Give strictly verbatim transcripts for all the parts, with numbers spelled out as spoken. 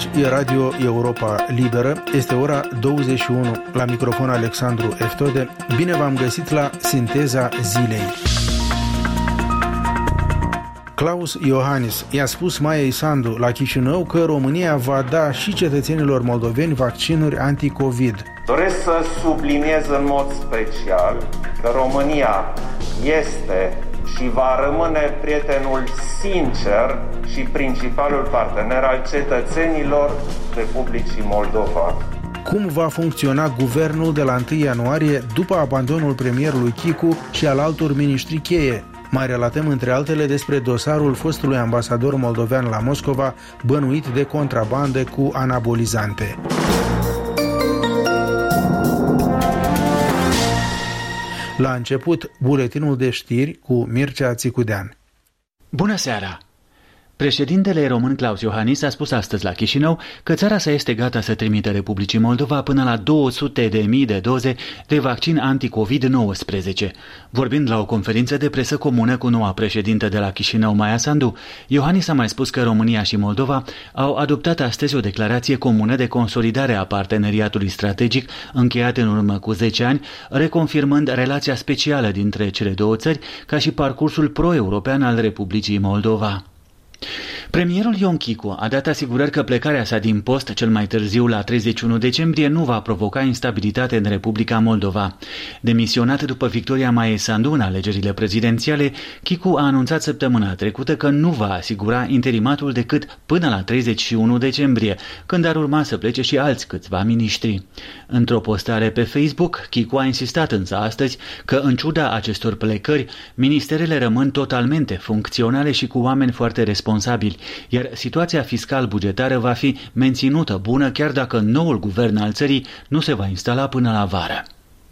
Aici e Radio Europa Liberă, este ora douăzeci și unu, la microfon Alexandru Eftode. Bine v-am găsit la Sinteza Zilei. Klaus Iohannis i-a spus Maiei Sandu la Chișinău că România va da și cetățenilor moldoveni vaccinuri anti-Covid. Doresc să subliniez în mod special că România este și va rămâne prietenul sincer și principalul partener al cetățenilor Republicii Moldova. Cum va funcționa guvernul de la întâi ianuarie după abandonul premierului Chicu și al altor miniștri cheie? Mai relatăm între altele despre dosarul fostului ambasador moldovean la Moscova, bănuit de contrabandă cu anabolizante. La început, buletinul de știri cu Mircea Țicudean. Bună seara! Președintele român Klaus Iohannis a spus astăzi la Chișinău că țara sa este gata să trimită Republicii Moldova până la două sute de mii de doze de vaccin anti-covid nouăsprezece. Vorbind la o conferință de presă comună cu noua președintă de la Chișinău, Maia Sandu, Iohannis a mai spus că România și Moldova au adoptat astăzi o declarație comună de consolidare a parteneriatului strategic încheiat în urmă cu zece ani, reconfirmând relația specială dintre cele două țări ca și parcursul pro-european al Republicii Moldova. Premierul Ion Chicu a dat asigurări că plecarea sa din post cel mai târziu la treizeci și unu decembrie nu va provoca instabilitate în Republica Moldova. Demisionat după victoria Maiei Sandu în alegerile prezidențiale, Chicu a anunțat săptămâna trecută că nu va asigura interimatul decât până la treizeci și unu decembrie, când ar urma să plece și alți câțiva miniștri. Într-o postare pe Facebook, Chicu a insistat însă astăzi că, în ciuda acestor plecări, ministerele rămân totalmente funcționale și cu oameni foarte responsabili, iar situația fiscal-bugetară va fi menținută bună chiar dacă noul guvern al țării nu se va instala până la vară.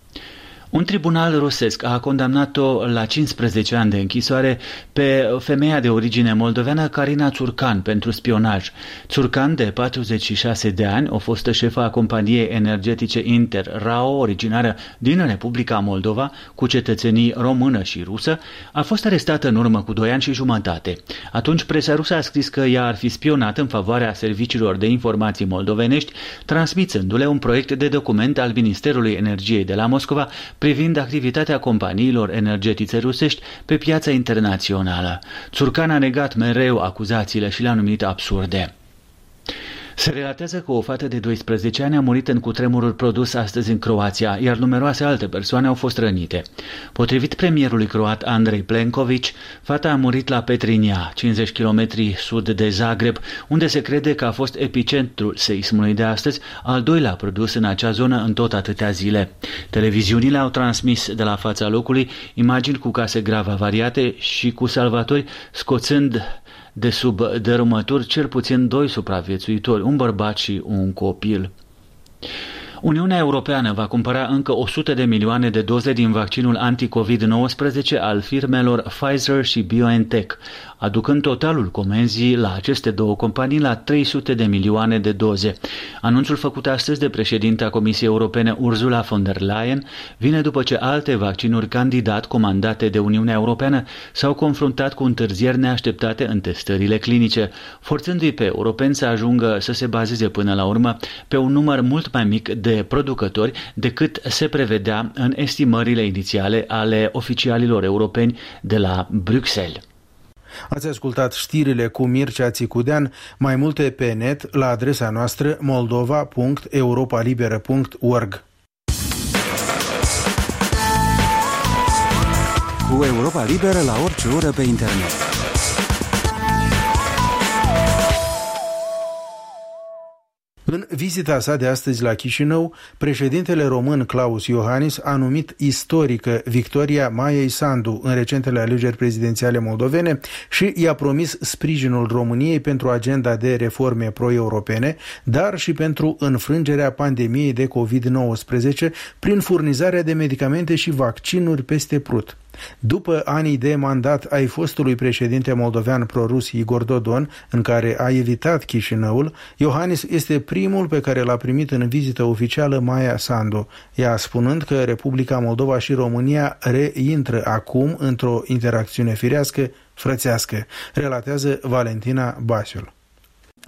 Un tribunal rusesc a condamnat-o la cincisprezece ani de închisoare pe femeia de origine moldoveană Carina Țurcan pentru spionaj. Țurcan, de patruzeci și șase de ani, o fostă șefă a companiei energetice Inter-Rao, originară din Republica Moldova, cu cetățenii română și rusă, a fost arestată în urmă cu doi ani și jumătate. Atunci presa rusă a scris că ea ar fi spionat în favoarea serviciilor de informații moldovenești, transmițându-le un proiect de document al Ministerului Energiei de la Moscova privind activitatea companiilor energetice rusești pe piața internațională. Țurcan a negat mereu acuzațiile și le-a numit absurde. Se relatează că o fată de doisprezece ani a murit în cutremurul produs astăzi în Croația, iar numeroase alte persoane au fost rănite. Potrivit premierului croat Andrei Plenković, fata a murit la Petrinja, cincizeci de kilometri sud de Zagreb, unde se crede că a fost epicentrul seismului de astăzi, al doilea produs în acea zonă în tot atâtea zile. Televiziunile au transmis de la fața locului imagini cu case grav avariate și cu salvatori scoțând de sub dărâmături cel puțin doi supraviețuitori, un bărbat și un copil. Uniunea Europeană va cumpăra încă o sută de milioane de doze din vaccinul anti-covid nouăsprezece al firmelor Pfizer și BioNTech, aducând totalul comenzii la aceste două companii la trei sute de milioane de doze. Anunțul făcut astăzi de președinta Comisiei Europene Ursula von der Leyen vine după ce alte vaccinuri candidat comandate de Uniunea Europeană s-au confruntat cu întârzieri neașteptate în testările clinice, forțându-i pe europeni să ajungă să se bazeze până la urmă pe un număr mult mai mic de producători decât se prevedea în estimările inițiale ale oficialilor europeni de la Bruxelles. Ați ascultat știrile cu Mircea Țicudean, mai multe pe net la adresa noastră moldova punct europalibera punct org. Cu Europa Liberă la orice oră pe internet. În vizita sa de astăzi la Chișinău, președintele român Klaus Iohannis a numit istorică victoria Maiei Sandu în recentele alegeri prezidențiale moldovene și i-a promis sprijinul României pentru agenda de reforme pro-europene, dar și pentru înfrângerea pandemiei de covid nouăsprezece prin furnizarea de medicamente și vaccinuri peste prut. După anii de mandat ai fostului președinte moldovean prorus Igor Dodon, în care a evitat Chișinăul, Iohannis este primul pe care l-a primit în vizită oficială Maia Sandu, ea spunând că Republica Moldova și România reintră acum într-o interacțiune firească, frățească, relatează Valentina Basiul.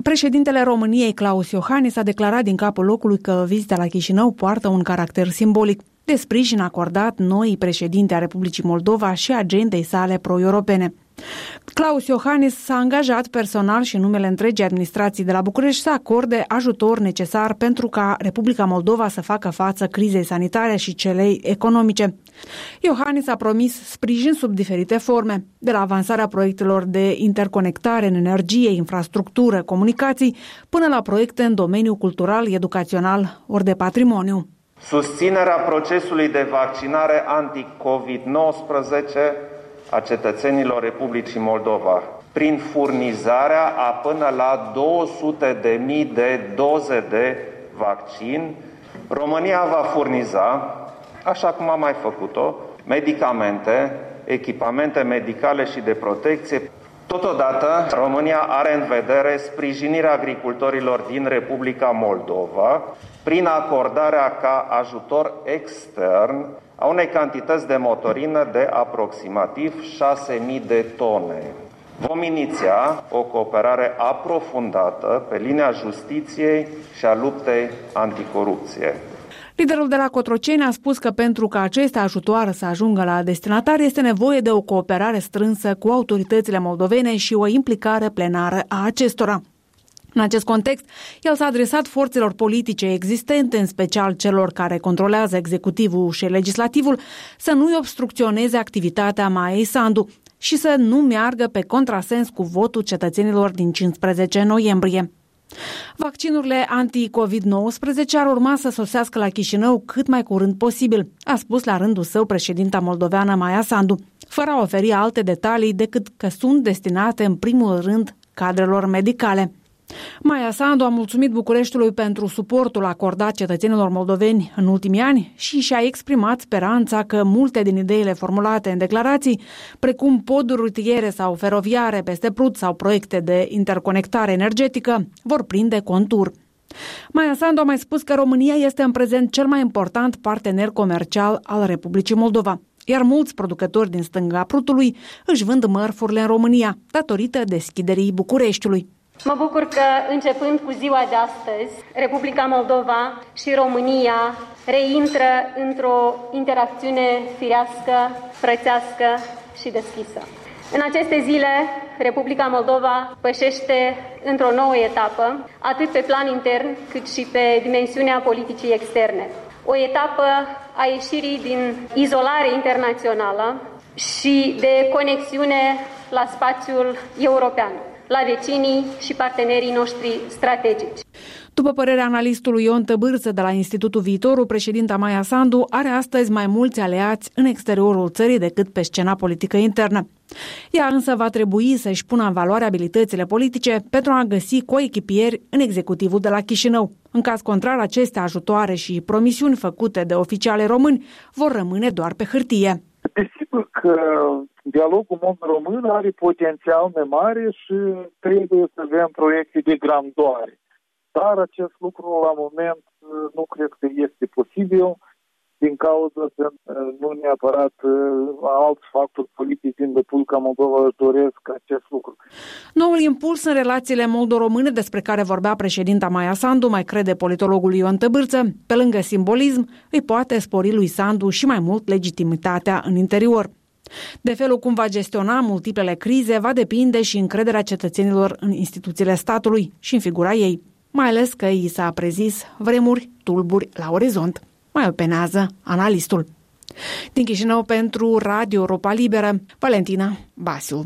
Președintele României, Klaus Iohannis, a declarat din capul locului că vizita la Chișinău poartă un caracter simbolic de sprijin acordat noii președinte a Republicii Moldova și agendei sale pro-europene. Klaus Iohannis s-a angajat personal și în numele întregii administrații de la București să acorde ajutor necesar pentru ca Republica Moldova să facă față crizei sanitare și celei economice. Iohannis a promis sprijin sub diferite forme, de la avansarea proiectelor de interconectare în energie, infrastructură, comunicații, până la proiecte în domeniul cultural, educațional ori de patrimoniu. Susținerea procesului de vaccinare anti-covid nouăsprezece a cetățenilor Republicii Moldova, prin furnizarea a până la două sute de mii de doze de vaccin. România va furniza, așa cum a mai făcut-o, medicamente, echipamente medicale și de protecție. Totodată, România are în vedere sprijinirea agricultorilor din Republica Moldova prin acordarea ca ajutor extern a unei cantități de motorină de aproximativ șase mii de tone. Vom iniția o cooperare aprofundată pe linia justiției și a luptei anticorupție. Liderul de la Cotroceni a spus că pentru ca aceste ajutoare să ajungă la destinatari este nevoie de o cooperare strânsă cu autoritățile moldovene și o implicare plenară a acestora. În acest context, el s-a adresat forțelor politice existente, în special celor care controlează executivul și legislativul, să nu-i obstrucționeze activitatea Maiei Sandu și să nu meargă pe contrasens cu votul cetățenilor din cincisprezece noiembrie. Vaccinurile anti-covid nouăsprezece ar urma să sosească la Chișinău cât mai curând posibil, a spus la rândul său președinta moldoveană Maia Sandu, fără a oferi alte detalii decât că sunt destinate în primul rând cadrelor medicale. Maia Sandu a mulțumit Bucureștiului pentru suportul acordat cetățenilor moldoveni în ultimii ani și și-a exprimat speranța că multe din ideile formulate în declarații, precum poduri rutiere sau feroviare peste Prut sau proiecte de interconectare energetică, vor prinde contur. Maia Sandu a mai spus că România este în prezent cel mai important partener comercial al Republicii Moldova, iar mulți producători din stânga Prutului își vând mărfurile în România, datorită deschiderii Bucureștiului. Mă bucur că, începând cu ziua de astăzi, Republica Moldova și România reintră într-o interacțiune firească, frățească și deschisă. În aceste zile, Republica Moldova pășește într-o nouă etapă, atât pe plan intern, cât și pe dimensiunea politicii externe. O etapă a ieșirii din izolare internațională și de conexiune la spațiul european, la vecinii și partenerii noștri strategici. După părerea analistului Ion Tăbârță de la Institutul Viitorul, președinta Maia Sandu are astăzi mai mulți aliați în exteriorul țării decât pe scena politică internă. Ea însă va trebui să-și pună în valoare abilitățile politice pentru a găsi coechipieri în executivul de la Chișinău. În caz contrar, aceste ajutoare și promisiuni făcute de oficiale români vor rămâne doar pe hârtie. Desigur că dialogul mod-român are potențial mai mare și trebuie să avem proiecte de grandoare. Dar acest lucru la moment nu cred că este posibil din cauza că nu neapărat alți factori politici din Republica Moldova își doresc acest lucru. Noul impuls în relațiile moldo-române despre care vorbea președinta Maia Sandu, mai crede politologul Ion Tăbârță, pe lângă simbolism, îi poate spori lui Sandu și mai mult legitimitatea în interior. De felul cum va gestiona multiplele crize va depinde și încrederea cetățenilor în instituțiile statului și în figura ei, mai ales că i s-a prezis vremuri tulburi la orizont. Mai openează analistul. Din Chișinău pentru Radio Europa Liberă, Valentina Basiu.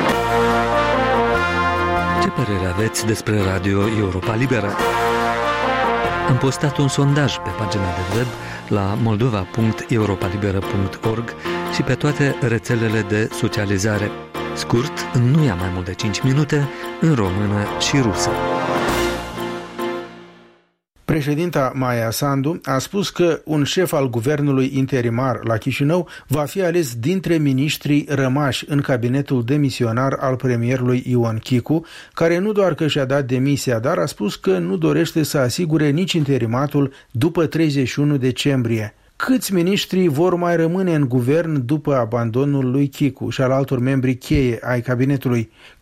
Ce părere aveți despre Radio Europa Liberă? Am postat un sondaj pe pagina de web la moldova punct europa liberă punct org și pe toate rețelele de socializare. Scurt, nu ia mai mult de cinci minute, în română și rusă. Președinta Maia Sandu a spus că un șef al guvernului interimar la Chișinău va fi ales dintre miniștrii rămași în cabinetul demisionar al premierului Ion Chicu, care nu doar că și-a dat demisia, dar a spus că nu dorește să asigure nici interimatul după treizeci și unu decembrie. Câți miniștri vor mai rămâne în guvern după abandonul lui Chicu și al altor membri cheie ai cabinetului?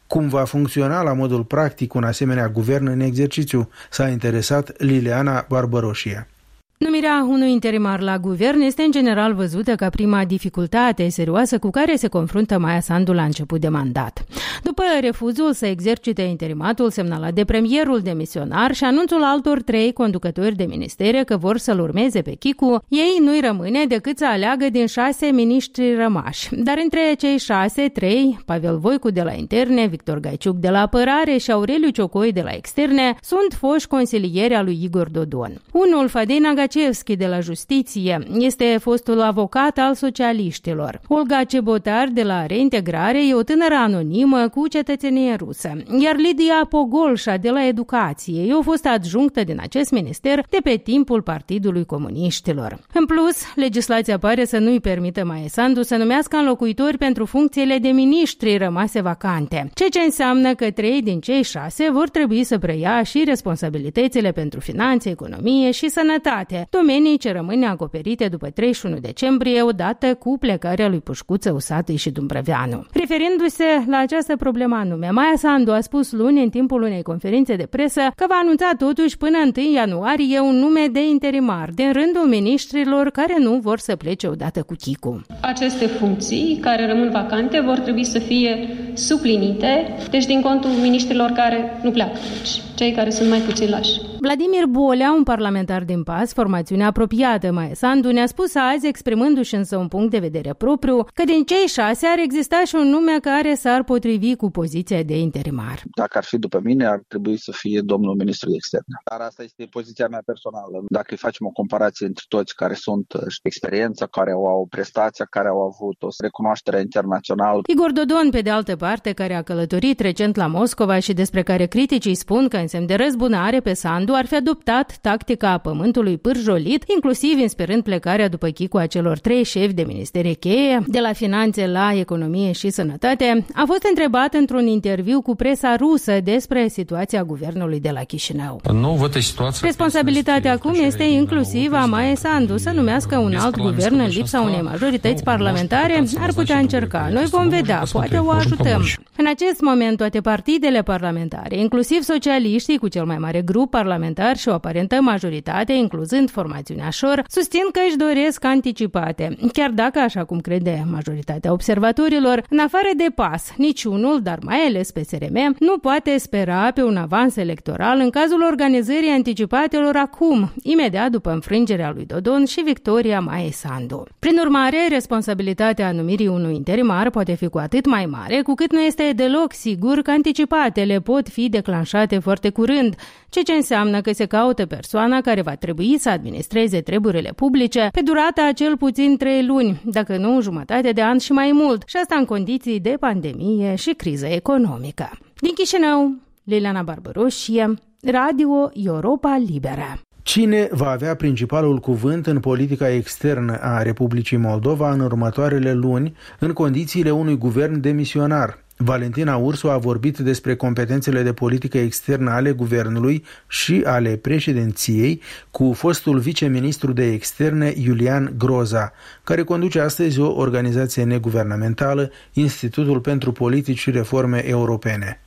Cum va funcționa la modul practic un asemenea guvern în exercițiu? S-a interesat Liliana Barbăroșie. Numirea unui interimar la guvern este în general văzută ca prima dificultate serioasă cu care se confruntă Maia Sandu la început de mandat. După refuzul să exercite interimatul semnalat de premierul demisionar și anunțul altor trei conducători de ministere că vor să-l urmeze pe Chicu, ei nu-i rămâne decât să aleagă din șase miniștri rămași. Dar între cei șase, trei, Pavel Voicu de la interne, Victor Gaiciuc de la apărare și Aureliu Ciocoi de la externe, sunt foști consilieri al lui Igor Dodon. Unul, Fadei Nagacevski de la Justiție, este fostul avocat al socialiștilor. Olga Cebotar de la Reintegrare e o tânără anonimă cu cetățenie rusă, iar Lidia Pogolșa de la Educație e o fostă adjunctă din acest minister de pe timpul Partidului Comuniștilor. În plus, legislația pare să nu-i permită Maia Sandu să numească înlocuitori pentru funcțiile de miniștri rămase vacante, ceea ce înseamnă că trei din cei șase vor trebui să preia și responsabilitățile pentru finanțe, economie și sănătate, domenii ce rămân acoperite după treizeci și unu decembrie, odată cu plecarea lui Pușcuță, Usatui și Dumbrăveanu. Referindu-se la această problemă anume, Maia Sandu a spus luni în timpul unei conferințe de presă că va anunța totuși până întâi ianuarie un nume de interimar din rândul miniștrilor care nu vor să plece odată cu Chicu. Aceste funcții care rămân vacante vor trebui să fie suplinite, deci din contul miniștrilor care nu pleacă, deci cei care sunt mai puțin lași. Vladimir Bolea, un parlamentar din P A S, formațiune apropiată Maia Sandu, ne-a spus azi, exprimându-și însă un punct de vedere propriu, că din cei șase ar exista și un nume care s-ar potrivi cu poziția de interimar. Dacă ar fi după mine, ar trebui să fie domnul ministru de externe. Dar asta este poziția mea personală. Dacă îi facem o comparație între toți care sunt experiența, care au prestația, care au avut o recunoaștere internațională. Igor Dodon, pe de altă parte, care a călătorit recent la Moscova și despre care criticii spun că în semn de răzbunare pe Sandu ar fi adoptat tactica a pământului pârjolit, inclusiv inspirând plecarea după Chicu a celor trei șefi de ministere cheie, de la finanțe la economie și sănătate, a fost întrebat într-un interviu cu presa rusă despre situația guvernului de la Chișinău. Responsabilitatea acum este inclusiv a Maiei Sandu să numească un alt guvern în lipsa unei majorități parlamentare. Ar putea încerca. Noi vom vedea, poate o ajutăm. În acest moment, toate partidele parlamentare, inclusiv socialiștii cu cel mai mare grup parlamentar și o aparentă majoritate, incluzând formațiunea Șor, susțin că își doresc anticipate. Chiar dacă, așa cum crede majoritatea observatorilor, în afară de P A S, niciunul, dar mai ales P S R M, nu poate spera pe un avans electoral în cazul organizării anticipatelor acum, imediat după înfrângerea lui Dodon și victoria Maiei Sandu. Prin urmare, responsabilitatea numirii unui interimar poate fi cu atât mai mare, cu cât nu este deloc sigur că anticipatele pot fi declanșate foarte curând, ceea ce înseamnă că se caută persoana care va trebui să administreze treburile publice pe durata a cel puțin trei luni, dacă nu jumătate de an și mai mult, și asta în condiții de pandemie și criză economică. Din Chișinău, Liliana Barbăroșie, Radio Europa Liberă. Cine va avea principalul cuvânt în politica externă a Republicii Moldova în următoarele luni, în condițiile unui guvern demisionar? Valentina Ursu a vorbit despre competențele de politică externă ale guvernului și ale președinției cu fostul viceministru de externe Iulian Groza, care conduce astăzi o organizație neguvernamentală, Institutul pentru Politici și Reforme Europene.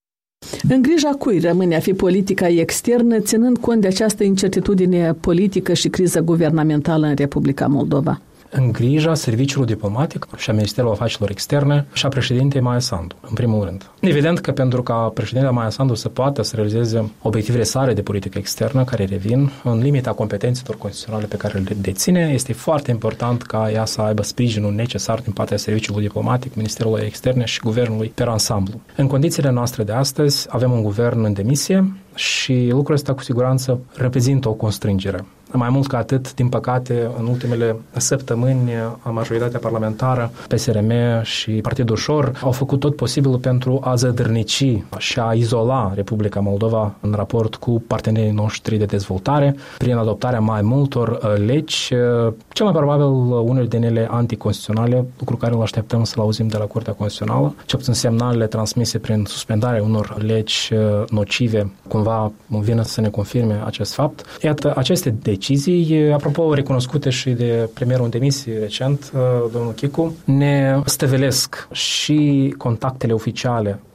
În grija cui rămâne a fi politica externă, ținând cont de această incertitudine politică și criză guvernamentală în Republica Moldova? În grija serviciului diplomatic și a Ministerului Afacerilor Externe și a președintei Maia Sandu, în primul rând. Evident că pentru ca președintele Maia Sandu să poată să realizeze obiectivele sale de politică externă care revin în limita competențelor constituționale pe care le deține, este foarte important ca ea să aibă sprijinul necesar din partea serviciului diplomatic, Ministerului Externe și Guvernului per ansamblu. În condițiile noastre de astăzi avem un guvern în demisie și lucrul ăsta cu siguranță reprezintă o constrângere. Mai mult ca atât, din păcate, în ultimele săptămâni, majoritatea parlamentară, P S R M și Partidul Șor au făcut tot posibilul pentru a zădărnici și a izola Republica Moldova în raport cu partenerii noștri de dezvoltare, prin adoptarea mai multor legi, cel mai probabil unele din ele anticonstituționale, lucru care îl așteptăm să-l auzim de la Curtea Constituțională, cel puțin semnalele transmise prin suspendarea unor legi nocive, cumva vine să ne confirme acest fapt. Iată, aceste decizii, apropo recunoscute și de premierul în demisie recent, domnul Chicu, ne stăvilesc și contactele oficiale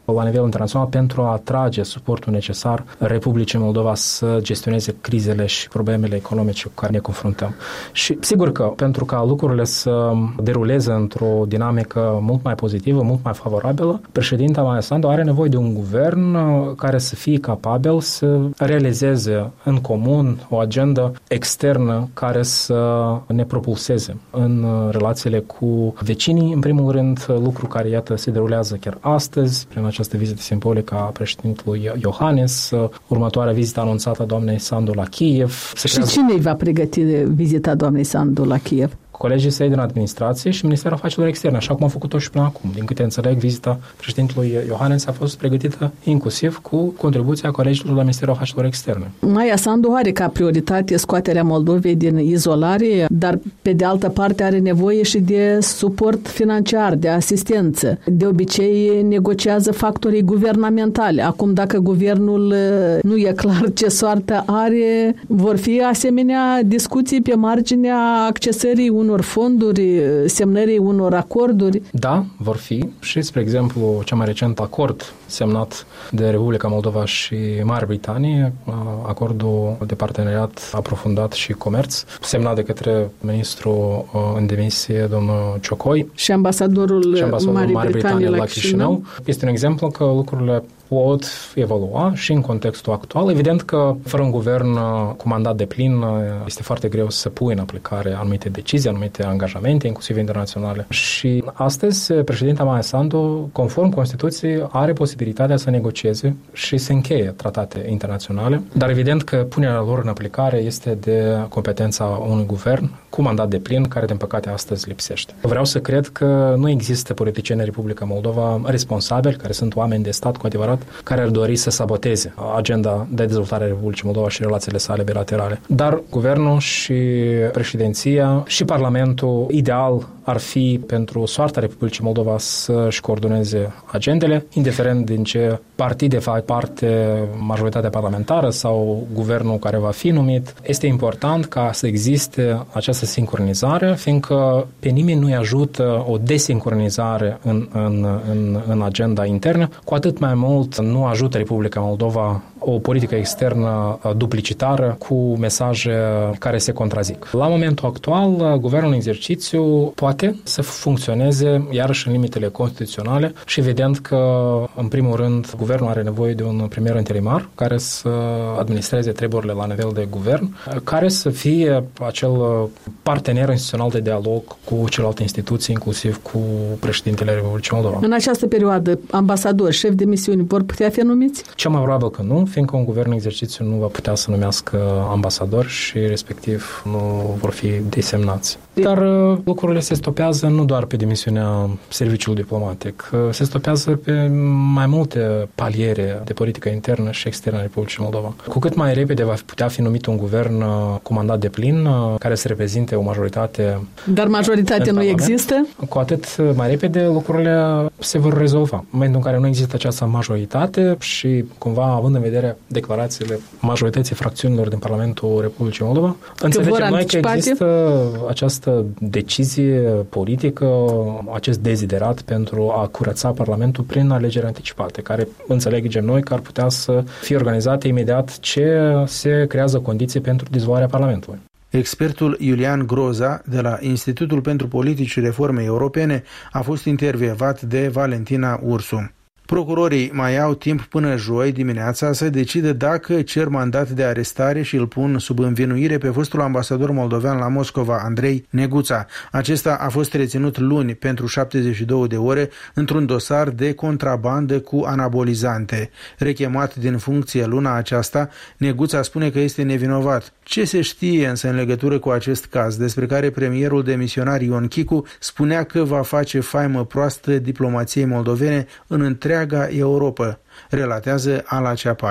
la nivel internațional pentru a atrage suportul necesar Republicii Moldova să gestioneze crizele și problemele economice cu care ne confruntăm. Și sigur că pentru ca lucrurile să deruleze într-o dinamică mult mai pozitivă, mult mai favorabilă, președinta Maia Sandu are nevoie de un guvern care să fie capabil să realizeze în comun o agendă externă care să ne propulseze în relațiile cu vecinii, în primul rând, lucru care, iată, se derulează chiar astăzi, prin această vizită simbolică a președintelui Iohannis, următoarea vizită anunțată a doamnei Sandu la Kiev. Și creează... cine îi va pregăti vizita doamnei Sandu la Kiev? Colegii săi din administrație și Ministerul Afacerilor Externe, așa cum au făcut-o și până acum. Din câte înțeleg, vizita președintelui Iohannis a fost pregătită inclusiv cu contribuția colegilor la Ministerul Afacerilor Externe. Maia Sandu are ca prioritate scoaterea Moldovei din izolare, dar pe de altă parte are nevoie și de suport financiar, de asistență. De obicei negociază factorii guvernamentali. Acum, dacă guvernul nu e clar ce soartă are, vor fi asemenea discuții pe marginea accesării unor unor fonduri, semnării unor acorduri? Da, vor fi. Și, spre exemplu, cel mai recent acord semnat de Republica Moldova și Marea Britanie, acordul de parteneriat aprofundat și comerț, semnat de către ministrul în demisie, domnul Ciocoi, și ambasadorul, și ambasadorul Marii Marii Britanii, Britanii la la Chișinău. Chișinău. Este un exemplu că lucrurile pot evolua și în contextul actual. Evident că fără un guvern cu mandat deplin este foarte greu să pui în aplicare anumite decizii, anumite angajamente, inclusiv internaționale. Și astăzi, președinta Maia Sandu, conform Constituției, are posibilitatea să negocieze și să încheie tratate internaționale, dar evident că punerea lor în aplicare este de competența unui guvern cu mandat deplin, care, din păcate, astăzi lipsește. Vreau să cred că nu există politicieni în Republica Moldova responsabili, care sunt oameni de stat cu adevărat, care ar dori să saboteze agenda de dezvoltare a Republicii Moldova și relațiile sale bilaterale. Dar guvernul și președinția și Parlamentul ideal ar fi pentru soarta Republicii Moldova să-și coordoneze agendele, indiferent din ce partide fac parte majoritatea parlamentară sau guvernul care va fi numit. Este important ca să existe această sincronizare, fiindcă pe nimeni nu-i ajută o desincronizare în, în, în, în agenda internă, cu atât mai mult nu ajută Republica Moldova o politică externă duplicitară cu mesaje care se contrazic. La momentul actual, guvernul în exercițiu poate să funcționeze iarăși în limitele constituționale și evident că, în primul rând, guvernul are nevoie de un premier interimar care să administreze treburile la nivel de guvern, care să fie acel partener instituțional de dialog cu celelalte instituții, inclusiv cu președintele Republicii Moldova. În această perioadă, ambasadori, șefi de misiuni vor putea fi numiți? Cel mai probabil că nu, fiindcă un guvern în exercițiu nu va putea să numească ambasadori și, respectiv, nu vor fi desemnați. Dar lucrurile se stopează nu doar pe dimensiunea serviciului diplomatic, se stopează pe mai multe paliere de politică internă și externă a Republicii Moldova. Cu cât mai repede va putea fi numit un guvern cu mandat deplin, care să reprezinte o majoritate. Dar majoritatea nu există? Cu atât mai repede lucrurile se vor rezolva. În momentul în care nu există această majoritate și, cumva, având în vedere declarațiile majorității fracțiunilor din Parlamentul Republicii Moldova, înțelegem noi că există această decizie politică, acest deziderat pentru a curăța Parlamentul prin alegeri anticipate, care înțelegem noi că ar putea să fie organizate imediat ce se creează condiții pentru dizolvarea Parlamentului. Expertul Iulian Groza de la Institutul pentru Politici și Reforme Europene a fost intervievat de Valentina Ursu. Procurorii mai au timp până joi dimineața să decide dacă cer mandat de arestare și îl pun sub învinuire pe fostul ambasador moldovean la Moscova, Andrei Neguța. Acesta a fost reținut luni pentru șaptezeci și două de ore într-un dosar de contrabandă cu anabolizante. Rechemat din funcție luna aceasta, Neguța spune că este nevinovat. Ce se știe însă în legătură cu acest caz, despre care premierul demisionar Ion Chicu spunea că va face faimă proastă diplomației moldovene în întreaga Europa, relatează Ala Ceapai.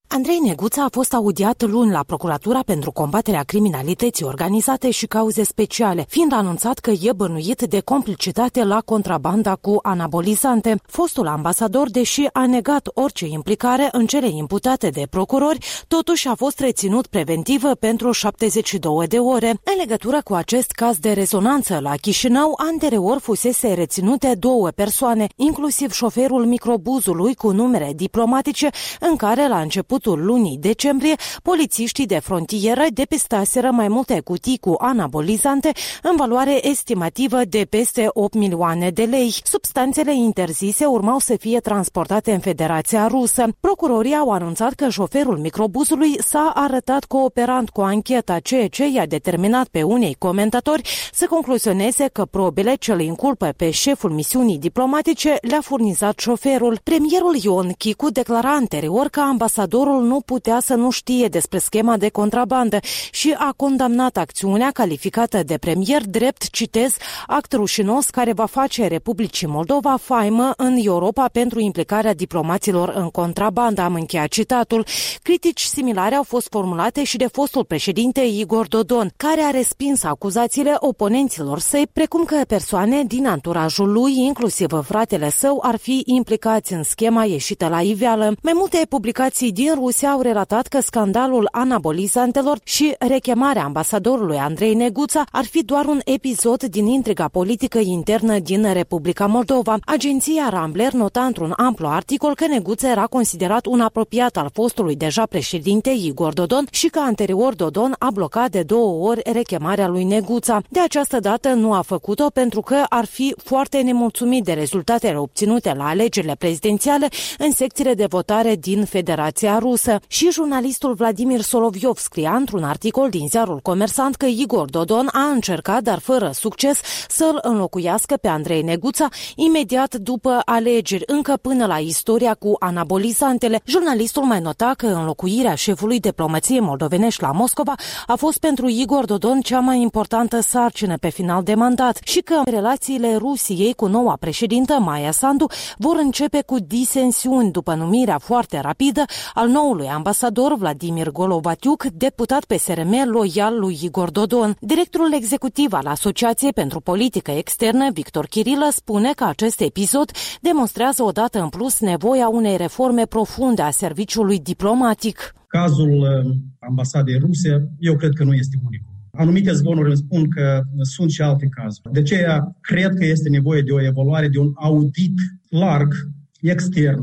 Andrei Neguța a fost audiat luni la Procuratura pentru combaterea criminalității organizate și cauze speciale, fiind anunțat că e bănuit de complicitate la contrabanda cu anabolizante. Fostul ambasador, deși a negat orice implicare în cele imputate de procurori, totuși a fost reținut preventiv pentru șaptezeci și două de ore. În legătură cu acest caz de rezonanță la Chișinău, anterior fusese reținute două persoane, inclusiv șoferul microbuzului cu numere diplomatice, în care la început lunii decembrie, polițiștii de frontieră depistaseră mai multe cutii cu anabolizante în valoare estimativă de peste opt milioane de lei. Substanțele interzise urmau să fie transportate în Federația Rusă. Procurorii au anunțat că șoferul microbuzului s-a arătat cooperant cu ancheta, ceea ce i-a determinat pe unei comentatori să concluzioneze că probele ce îl inculpă pe șeful misiunii diplomatice le-a furnizat șoferul. Premierul Ion Chicu declara anterior că ambasadorul nu putea să nu știe despre schema de contrabandă și a condamnat acțiunea calificată de premier drept, citez, act rușinos care va face Republicii Moldova faimă în Europa pentru implicarea diplomaților în contrabandă, am încheiat citatul. Critici similare au fost formulate și de fostul președinte Igor Dodon, care a respins acuzațiile oponenților săi, precum că persoane din anturajul lui, inclusiv fratele său, ar fi implicați în schema ieșită la iveală. Mai multe publicații din Rusia au relatat că scandalul anabolizantelor și rechemarea ambasadorului Andrei Neguța ar fi doar un episod din intriga politică internă din Republica Moldova. Agenția Rambler nota într-un amplu articol că Neguța era considerat un apropiat al fostului deja președinte Igor Dodon și că anterior Dodon a blocat de două ori rechemarea lui Neguța. De această dată nu a făcut-o pentru că ar fi foarte nemulțumit de rezultatele obținute la alegerile prezidențiale în secțiile de votare din Federația Rusă. Și jurnalistul Vladimir Soloviov scria într-un articol din ziarul Comersant că Igor Dodon a încercat, dar fără succes, să-l înlocuiască pe Andrei Neguța imediat după alegeri, încă până la istoria cu anabolizantele. Jurnalistul mai nota că înlocuirea șefului diplomației moldovenești la Moscova a fost pentru Igor Dodon cea mai importantă sarcină pe final de mandat și că relațiile Rusiei cu noua președintă Maia Sandu vor începe cu disensiuni după numirea foarte rapidă al noului ambasador Vladimir Golovatiuc, deputat P S R M loial lui Igor Dodon. Directorul executiv al Asociației pentru Politică Externă, Victor Chirilă, spune că acest episod demonstrează odată în plus nevoia unei reforme profunde a serviciului diplomatic. Cazul ambasadei ruse, eu cred că nu este unicul. Anumite zvonuri îmi spun că sunt și alte cazuri. De aceea, cred că este nevoie de o evaluare, de un audit larg, extern,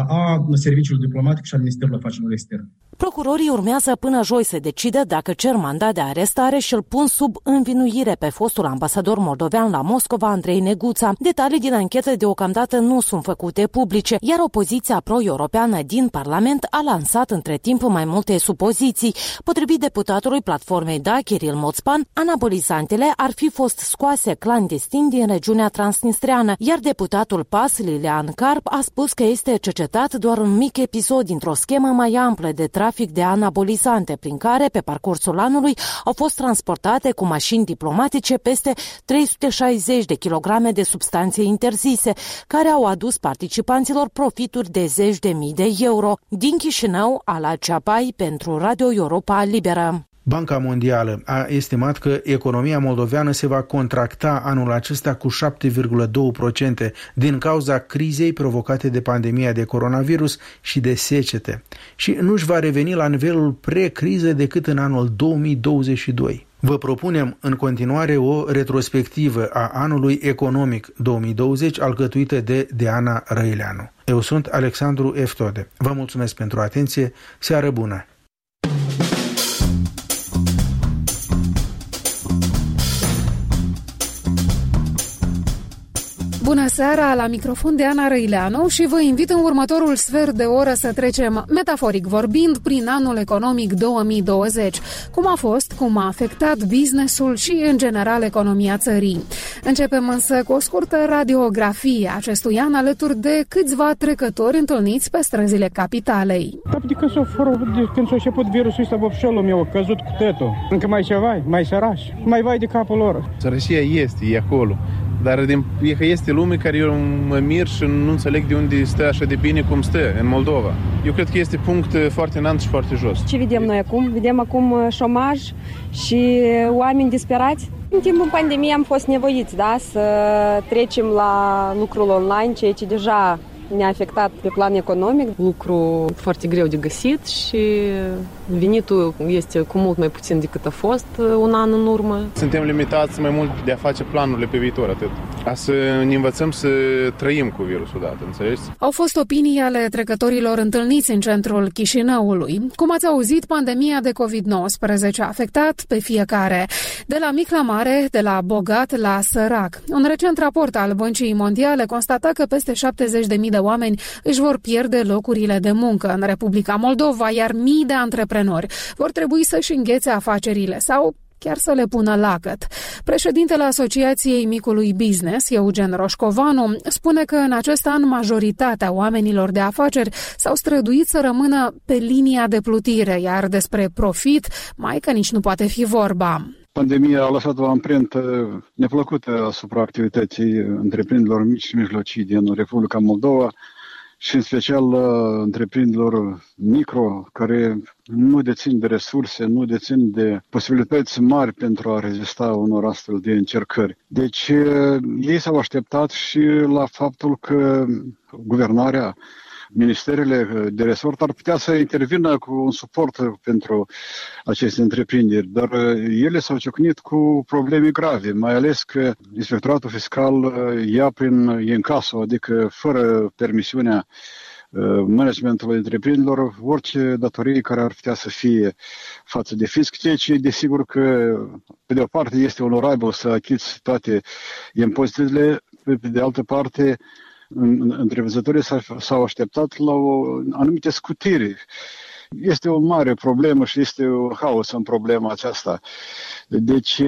a serviciului diplomatic și a Ministerului Afacerilor Externe. Procurorii urmează până joi să decidă dacă cer mandat de arestare și îl pun sub învinuire pe fostul ambasador moldovean la Moscova, Andrei Neguța. Detalii din anchetă deocamdată nu sunt făcute publice, iar opoziția pro-europeană din Parlament a lansat între timp mai multe supoziții. Potrivit deputatului platformei Da, Kiril Moțpan, anabolizantele ar fi fost scoase clandestin din regiunea transnistreană, iar deputatul P A S, Lilian Carp, a spus că este cercetat doar un mic episod dintr-o schemă mai amplă de trafic de anabolizante, prin care, pe parcursul anului, au fost transportate cu mașini diplomatice peste trei sute șaizeci de kilograme de substanțe interzise, care au adus participanților profituri de zeci de mii de euro. Din Chișinău, Ala Ceapai pentru Radio Europa Liberă. Banca Mondială a estimat că economia moldoveană se va contracta anul acesta cu șapte virgulă doi la sută din cauza crizei provocate de pandemia de coronavirus și de secete și nu își va reveni la nivelul pre-criză decât în anul două mii douăzeci și doi. Vă propunem în continuare o retrospectivă a anului economic două mii douăzeci alcătuită de Diana Răileanu. Eu sunt Alexandru Eftode. Vă mulțumesc pentru atenție. Seară bună! Bună seara, la microfon de Ana Răileanu și vă invit în următorul sfert de oră să trecem, metaforic vorbind, prin anul economic două mii douăzeci. Cum a fost, cum a afectat businessul și, în general, economia țării. Începem însă cu o scurtă radiografie acestui an alături de câțiva trecători întâlniți pe străzile capitalei. Adică când s-a început virusul ăsta, vopșelul meu a căzut cu tetul. Încă mai ceva, mai sărași, mai vai de capul lor. Sărășia este, e acolo. Dar din, e că este lume care eu mă mir și nu înțeleg de unde stă așa de bine cum stă în Moldova. Eu cred că este punct foarte înalt și foarte jos. Ce vedem noi acum? Vedem acum șomaj și oameni disperați. În timpul pandemiei am fost nevoiți, da, să trecem la lucrul online, ceea ce deja ne-a afectat pe plan economic. Lucru foarte greu de găsit și venitul este cu mult mai puțin decât a fost un an în urmă. Suntem limitați mai mult de a face planurile pe viitor, atât. A să ne învățăm să trăim cu virusul odată, înțelegi? Au fost opinii ale trecătorilor întâlniți în centrul Chișinăului. Cum ați auzit, pandemia de covid nouăsprezece a afectat pe fiecare, de la mic la mare, de la bogat la sărac. Un recent raport al Băncii Mondiale constata că peste șaptezeci de mii de oameni își vor pierde locurile de muncă în Republica Moldova, iar mii de antreprenori vor trebui să-și înghețe afacerile sau chiar să le pună lacăt. Președintele Asociației Micului Business, Eugen Roșcovanu, spune că în acest an majoritatea oamenilor de afaceri s-au străduit să rămână pe linia de plutire, iar despre profit mai că nici nu poate fi vorba. Pandemia a lăsat o amprentă neplăcută asupra activității întreprinderilor mici și mijlocii din Republica Moldova și în special întreprinderilor micro, care nu dețin de resurse, nu dețin de posibilități mari pentru a rezista unor astfel de încercări. Deci ei s-au așteptat și la faptul că guvernarea, ministerele de resort ar putea să intervină cu un suport pentru aceste întreprinderi, dar ele s-au ciocnit cu probleme grave, mai ales că Inspectoratul Fiscal ia prin incaso, adică fără permisiunea managementului întreprinderilor, orice datorie care ar putea să fie față de fisc, ceea ce desigur că pe de o parte este onorabil să achiți toate impozitele, pe de altă parte întreprinzătorii s-au așteptat la o anumite scutiri. Este o mare problemă și este un haos în problema aceasta. Deci,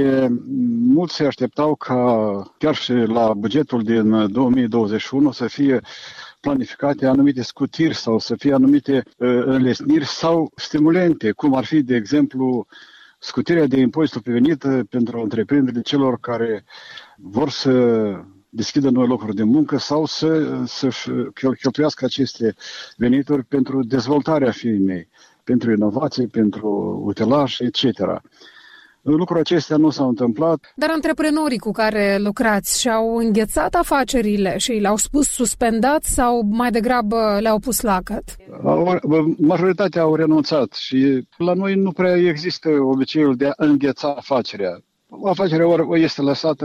mulți se așteptau ca chiar și la bugetul din două mii douăzeci și unu să fie planificate anumite scutiri sau să fie anumite uh, înlesniri sau stimulente, cum ar fi, de exemplu, scutirea de impozitul pe venit pentru întreprinderile celor care vor să deschidă noi locuri de muncă sau să, să-și cheltuiască aceste venituri pentru dezvoltarea firmei, pentru inovație, pentru utilaj, et cetera. Lucrul acestea nu s-au întâmplat. Dar antreprenorii cu care lucrați și-au înghețat afacerile și le-au spus suspendat sau mai degrabă le-au pus lacăt? Majoritatea au renunțat și la noi nu prea există obiceiul de a îngheța afacerea. Afacerea ori este lăsată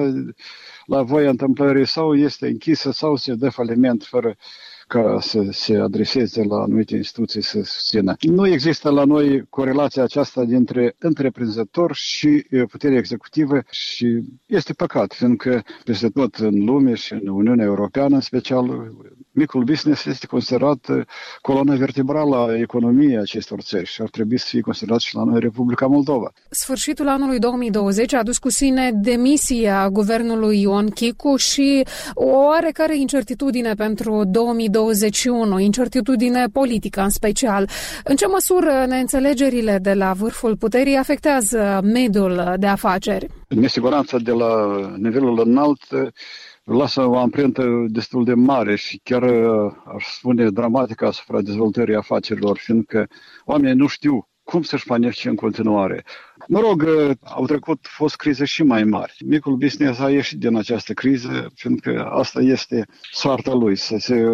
la voia întâmplării sau este închisă sau se dă faliment fără ca să se adreseze la anumite instituții să susțină. Nu există la noi corelația aceasta dintre întreprinzător și puterea executivă și este păcat, fiindcă peste tot în lume și în Uniunea Europeană, în special, micul business este considerat coloana vertebrală a economiei acestor țări și ar trebui să fie considerat și la noi Republica Moldova. Sfârșitul anului două mii douăzeci a adus cu sine demisia guvernului Ion Chicu și o oarecare incertitudine pentru două mii douăzeci și unu, incertitudine politică în special. În ce măsură neînțelegerile de la vârful puterii afectează mediul de afaceri? Nesiguranța de la nivelul înalt lasă o amprentă destul de mare și chiar, aș spune, dramatică asupra dezvoltării afacerilor, fiindcă oamenii nu știu cum să-și planifice în continuare. Mă rog, au trecut, fost crize și mai mari. Micul business a ieșit din această criză, fiindcă asta este soarta lui, să se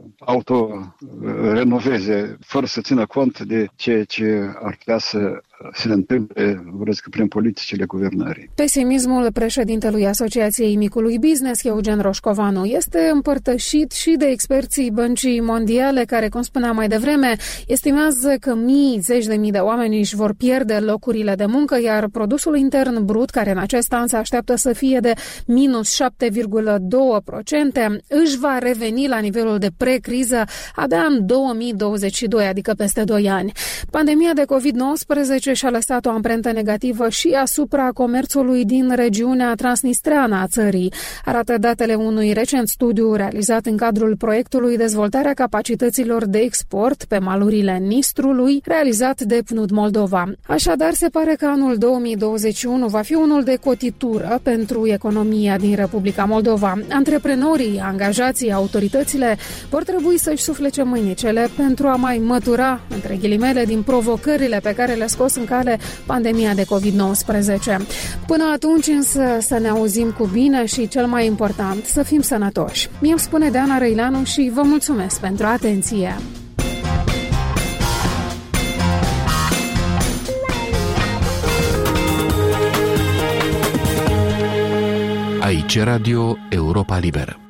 auto-renoveze, fără să țină cont de ceea ce ar putea să se întâmple, vreți că prin politicile guvernării. Pesimismul președintelui Asociației Micului Business, Eugen Roșcovanu, este împărtășit și de experții Băncii Mondiale, care, cum spuneam mai devreme, estimează că mii, zeci de mii de oameni își vor pierde locurile de muncă, iar produsul intern brut, care în acest an se așteaptă să fie de minus șapte virgulă doi la sută, își va reveni la nivelul de pre-criză abia în două mii douăzeci și doi, adică peste doi ani. Pandemia de covid nouăsprezece și-a lăsat o amprentă negativă și asupra comerțului din regiunea transnistreană a țării, arată datele unui recent studiu realizat în cadrul proiectului Dezvoltarea capacităților de export pe malurile Nistrului, realizat de P N U D Moldova. Așadar, se pare că anul două mii douăzeci și unu va fi unul de cotitură pentru economia din Republica Moldova. Antreprenorii, angajații, autoritățile vor trebui să-și suflece mâinicele pentru a mai mătura, între ghilimele, din provocările pe care le-a scos în cale pandemia de covid nouăsprezece. Până atunci însă să ne auzim cu bine și, cel mai important, să fim sănătoși. Mie îmi spune Deana Răileanu și vă mulțumesc pentru atenție. Aici Radio Europa Liberă.